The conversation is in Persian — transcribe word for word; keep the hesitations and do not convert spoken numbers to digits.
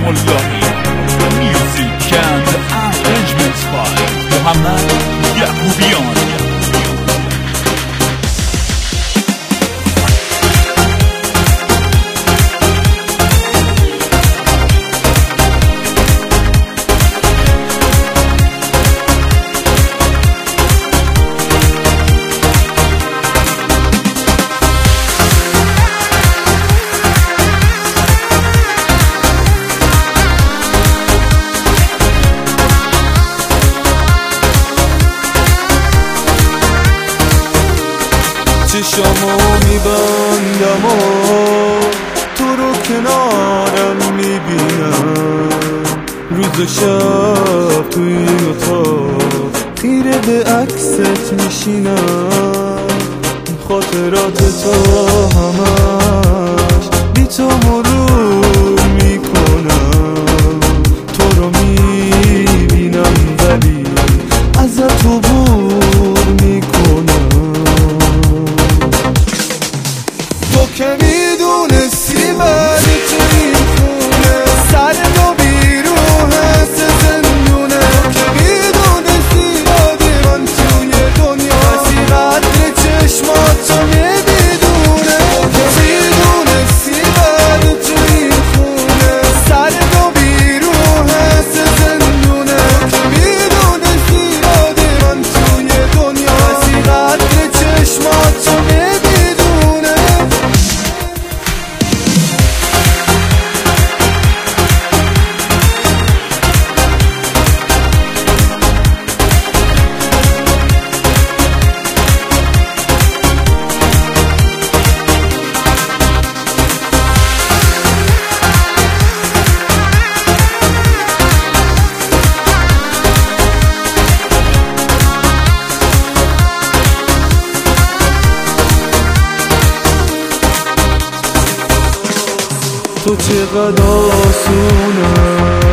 ملاحی. Music and arrangements by محمد یعقوبیان. چشامو میبندم و تو رو کنارم میبینم، روز و شب توی اتاق خیره به عکست میشینم، خاطرات تو همش بی تو مرور میکنم، تو رو میبینم ولی ازت عبور میکنم. تو که میدونستی من تو این خونه سر دو بیروه سه زندونه، تو که میدونستی دادی من توی دنیا هستی قدر چشمات تو نمیدونه، تو که میدونستی من تو این خونه سر دو بیروه سه زندونه، تو که میدونستی دادی من توی دنیا هستی قدر چشمات تو نمیدونه. تو چقدر آسونه